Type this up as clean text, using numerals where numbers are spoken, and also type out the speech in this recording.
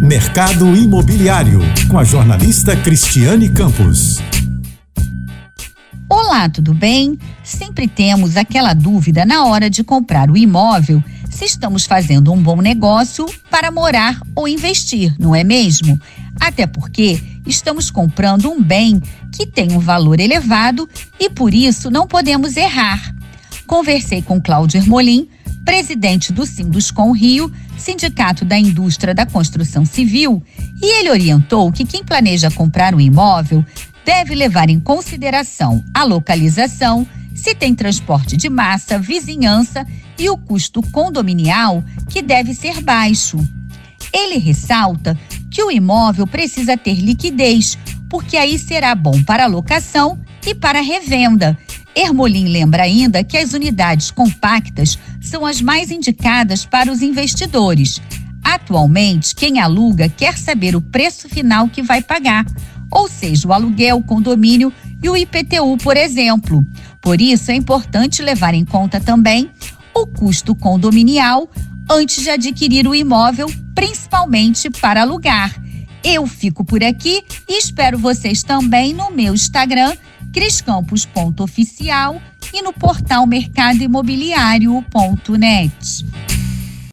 Mercado Imobiliário, com a jornalista Cristiane Campos. Olá, tudo bem? Sempre temos aquela dúvida na hora de comprar o imóvel, se estamos fazendo um bom negócio para morar ou investir, não é mesmo? Até porque estamos comprando um bem que tem um valor elevado e por isso não podemos errar. Conversei com Cláudio Ermolim, presidente do Sinduscon Rio, Sindicato da Indústria da Construção Civil, e ele orientou que quem planeja comprar um imóvel deve levar em consideração a localização, se tem transporte de massa, vizinhança e o custo condominial, que deve ser baixo. Ele ressalta que o imóvel precisa ter liquidez, porque aí será bom para a locação e para a revenda. Ermolim lembra ainda que as unidades compactas são as mais indicadas para os investidores. Atualmente, quem aluga quer saber o preço final que vai pagar, ou seja, o aluguel, o condomínio e o IPTU, por exemplo. Por isso, é importante levar em conta também o custo condominial antes de adquirir o imóvel, principalmente para alugar. Eu fico por aqui e espero vocês também no meu Instagram, criscampos.oficial, e no portal mercadoimobiliario.net.